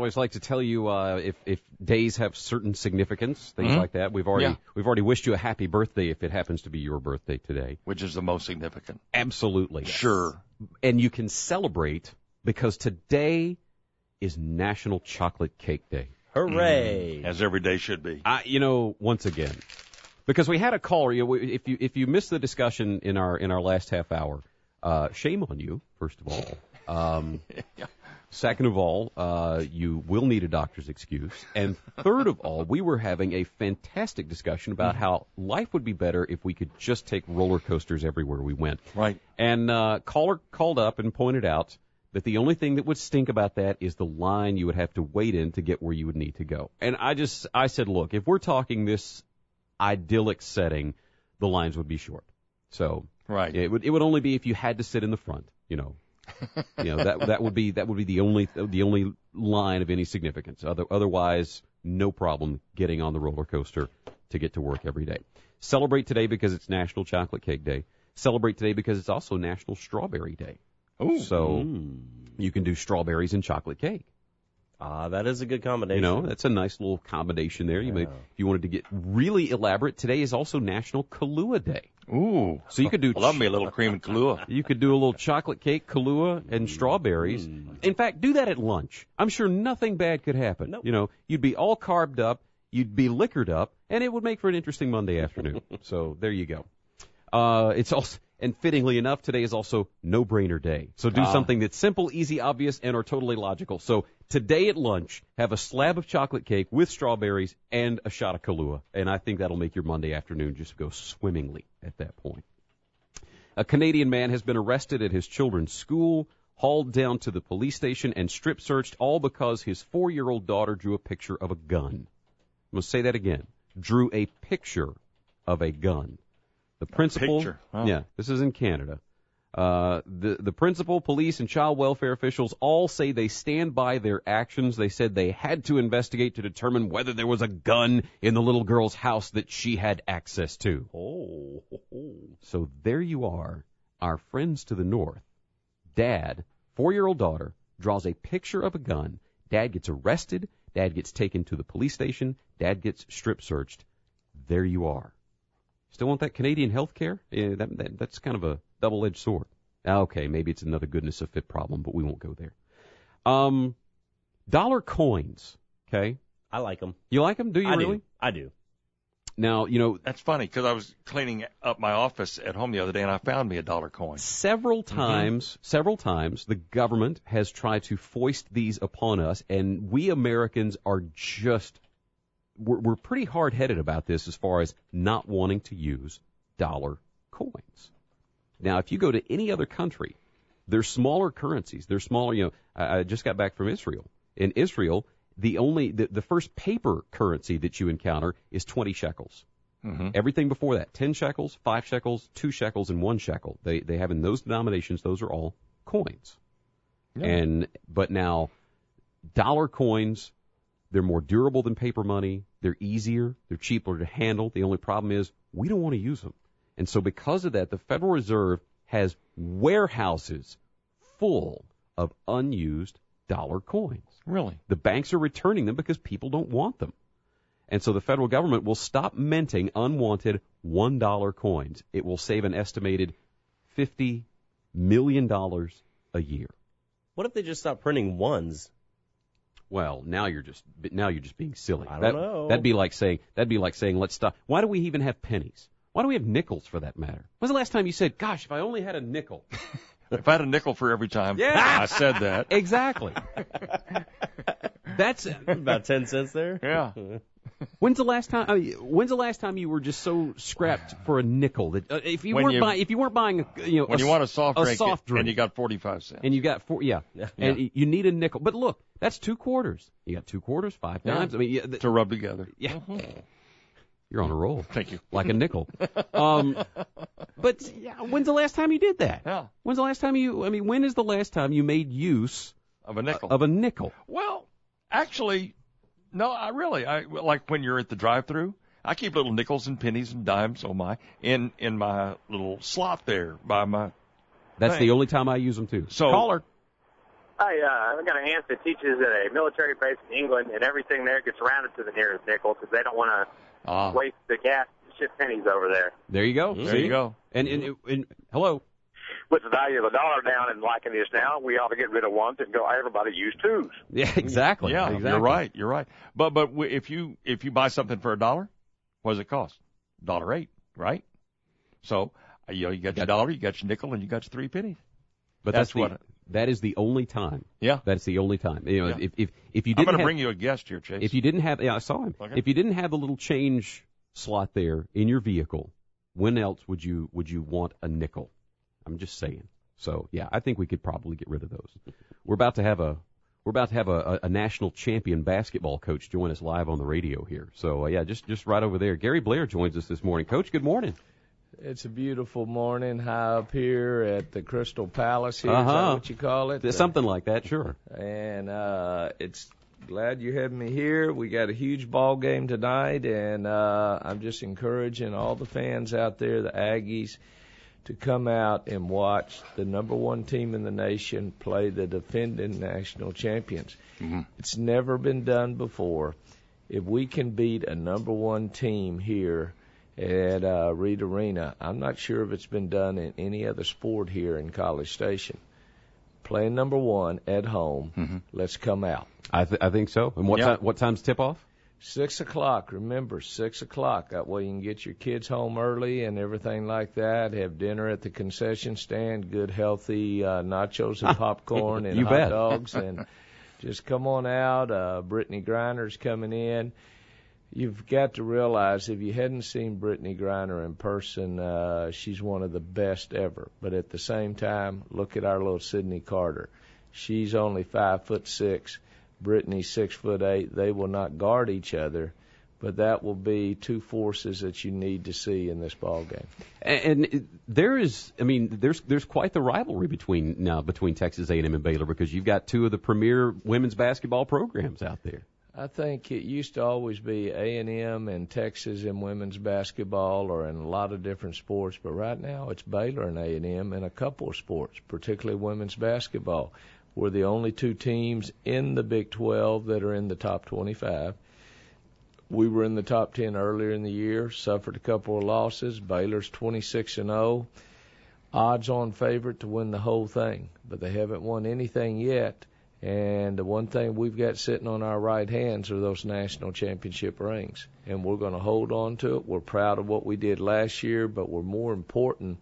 always like to tell you if days have certain significance, things like that. We've already wished you a happy birthday if it happens to be your birthday today. Which is the most significant. Absolutely. Sure. And you can celebrate because today is National Chocolate Cake Day. Hooray! As every day should be. Once again, because we had a caller. If you missed the discussion in our last half hour, shame on you. First of all, second of all, you will need a doctor's excuse, and third of all, we were having a fantastic discussion about how life would be better if we could just take roller coasters everywhere we went. Right. And caller called up and pointed out that the only thing that would stink about that is the line you would have to wait in to get where you would need to go. And I said, look, if we're talking this idyllic setting, the lines would be short. So right. it would only be if you had to sit in the front, that would be the only line of any significance. Otherwise, no problem getting on the roller coaster to get to work every day. Celebrate today because it's National Chocolate Cake Day. Celebrate today because it's also National Strawberry Day. Ooh. So you can do strawberries and chocolate cake. That is a good combination. That's a nice little combination there. If you wanted to get really elaborate, today is also National Kahlua Day. Ooh. So you could do love me a little cream and Kahlua. You could do a little chocolate cake, Kahlua, and strawberries. In fact, do that at lunch. I'm sure nothing bad could happen. Nope. You'd be all carved up, you'd be liquored up, and it would make for an interesting Monday afternoon. So there you go. It's also, and fittingly enough, today is also No-Brainer Day. So do something that's simple, easy, obvious, and are totally logical. So today at lunch, have a slab of chocolate cake with strawberries and a shot of Kahlua. And I think that'll make your Monday afternoon just go swimmingly at that point. A Canadian man has been arrested at his children's school, hauled down to the police station, and strip searched, all because his 4-year-old daughter drew a picture of a gun. I'm going to say that again. Drew a picture of a gun. The principal, this is in Canada. The principal, police, and child welfare officials all say they stand by their actions. They said they had to investigate to determine whether there was a gun in the little girl's house that she had access to. Oh. So there you are, our friends to the north. Dad, 4-year-old daughter, draws a picture of a gun. Dad gets arrested. Dad gets taken to the police station. Dad gets strip searched. There you are. Still want that Canadian health care? Yeah, that's kind of a double-edged sword. Okay, maybe it's another goodness of fit problem, but we won't go there. Dollar coins, okay? I like them. You like them? Do you really? I do. Now, That's funny, because I was cleaning up my office at home the other day, and I found me a dollar coin. Several times, the government has tried to foist these upon us, and we Americans are just... We're pretty hard-headed about this as far as not wanting to use dollar coins. Now, if you go to any other country, they're smaller currencies. They're smaller, I just got back from Israel. In Israel, the first paper currency that you encounter is 20 shekels. Mm-hmm. Everything before that, 10 shekels, 5 shekels, 2 shekels, and 1 shekel. They have in those denominations, those are all coins. Yeah. But now, dollar coins, they're more durable than paper money. They're easier. They're cheaper to handle. The only problem is we don't want to use them. And so because of that, the Federal Reserve has warehouses full of unused dollar coins. Really? The banks are returning them because people don't want them. And so the federal government will stop minting unwanted $1 coins. It will save an estimated $50 million a year. What if they just stop printing ones? Well, now you're just being silly. I don't know. That'd be like saying let's stop. Why do we even have pennies? Why do we have nickels for that matter? When's the last time you said, "Gosh, if I only had a nickel"? If I had a nickel for every time I said that. Exactly. That's about 10 cents there. Yeah. When's the last time you were just so scrapped for a nickel that if you weren't buying when you want a soft drink and you got 45 cents and you got and you need a nickel, but look, that's 2 quarters. You got 2 quarters, 5 times. To rub together. Yeah. You're on a roll. Thank you. Like a nickel. But when's the last time you did that? Yeah. When is the last time you made use of a nickel? Well, actually, no, I like when you're at the drive-thru, I keep little nickels and pennies and dimes in my little slot there by my That's thing. the only time I use them too. So, Caller. I've got a aunt that teaches at a military base in England, and everything there gets rounded to the nearest nickel because they don't want to waste the gas to ship pennies over there. There you go. There you go. And hello. With the value of the dollar down and like it is now, we ought to get rid of ones and go. Everybody use twos. Yeah, exactly. Yeah, exactly. You're right. But if you buy something for $1, what does it cost? $1.08, right? So you got your dollar, you got your nickel, and you got your 3 pennies. But that is the only time. Yeah. That's the only time. You know, if you didn't I'm going to bring you a guest here, Chase. If you didn't have, I saw him. Okay. If you didn't have the little change slot there in your vehicle, when else would you want a nickel? I'm just saying. So yeah, I think we could probably get rid of those. We're about to have a national champion basketball coach join us live on the radio here. So yeah, just right over there. Gary Blair joins us this morning. Coach, good morning. It's a beautiful morning high up here at the Crystal Palace here. Is that what you call it? Something like that, sure. And it's glad you have me here. We got a huge ball game tonight, and I'm just encouraging all the fans out there, the Aggies, to come out and watch the number one team in the nation play the defending national champions. Mm-hmm. It's never been done before. If we can beat a number one team here at Reed Arena, I'm not sure if it's been done in any other sport here in College Station. Playing number one at home, let's come out. I think so. And what time's tip-off? 6 o'clock. Remember, 6 o'clock. That way you can get your kids home early and everything like that. Have dinner at the concession stand, good healthy nachos and popcorn and hot dogs. And just come on out. Brittany Griner's coming in. You've got to realize if you hadn't seen Brittany Griner in person, she's one of the best ever. But at the same time, look at our little Sydney Carter. She's only 5'6". Brittany's 6'8". They will not guard each other, but that will be two forces that you need to see in this ball game. And there's quite the rivalry between Texas A&M and Baylor because you've got two of the premier women's basketball programs out there. I think it used to always be A&M and Texas in women's basketball or in a lot of different sports, but right now it's Baylor and A&M in a couple of sports, particularly women's basketball. We're the only two teams in the Big 12 that are in the top 25. We were in the top 10 earlier in the year, suffered a couple of losses. Baylor's 26-0, odds-on favorite to win the whole thing, but they haven't won anything yet. And the one thing we've got sitting on our right hands are those national championship rings, and we're going to hold on to it. We're proud of what we did last year, but we're more important.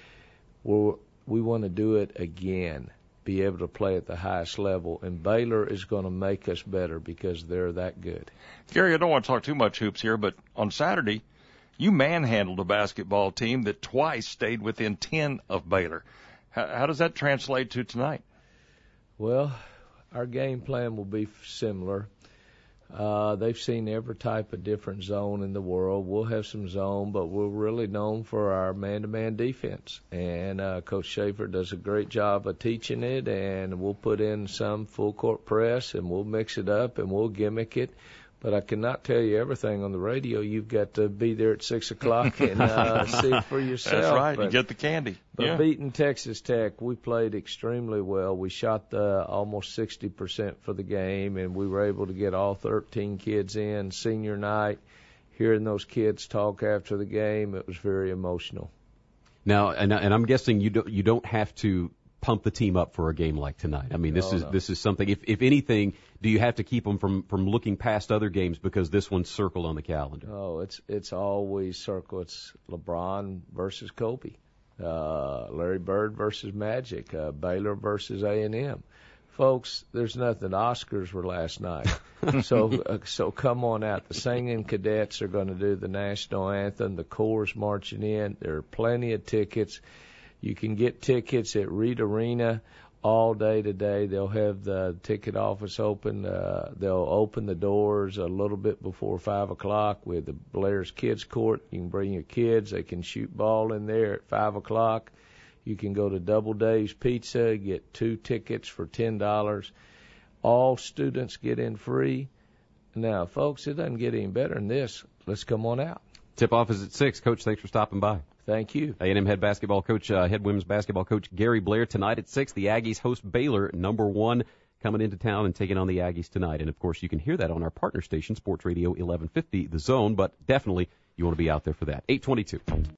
We want to do it again, be able to play at the highest level, and Baylor is going to make us better because they're that good. Gary, I don't want to talk too much hoops here, but on Saturday, you manhandled a basketball team that twice stayed within 10 of Baylor. How does that translate to tonight? Well, our game plan will be similar. They've seen every type of different zone in the world. We'll have some zone, but we're really known for our man-to-man defense. And Coach Schaefer does a great job of teaching it, and we'll put in some full-court press, and we'll mix it up, and we'll gimmick it. But I cannot tell you everything on the radio. You've got to be there at 6 o'clock and see it for yourself. That's right. You get the candy. But beating Texas Tech, we played extremely well. We shot almost 60% for the game, and we were able to get all 13 kids in. Senior night, hearing those kids talk after the game, it was very emotional. Now, and I'm guessing you don't have to pump the team up for a game like tonight. I mean, this is something. If anything, do you have to keep them from looking past other games because this one's circled on the calendar? Oh, it's always circled. It's LeBron versus Kobe, Larry Bird versus Magic, Baylor versus A&M. Folks, there's nothing. Oscars were last night, so come on out. The singing cadets are going to do the national anthem. The Corps marching in. There are plenty of tickets. You can get tickets at Reed Arena all day today. They'll have the ticket office open. They'll open the doors a little bit before 5 o'clock with the Blair's Kids Court. You can bring your kids. They can shoot ball in there at 5 o'clock. You can go to Double Dave's Pizza, get 2 tickets for $10. All students get in free. Now, folks, it doesn't get any better than this. Let's come on out. Tip-off is at 6. Coach, thanks for stopping by. Thank you. A&M head women's basketball coach Gary Blair tonight at 6. The Aggies host Baylor, number 1, coming into town and taking on the Aggies tonight. And, of course, you can hear that on our partner station, Sports Radio 1150, The Zone, but definitely you want to be out there for that. 8:22.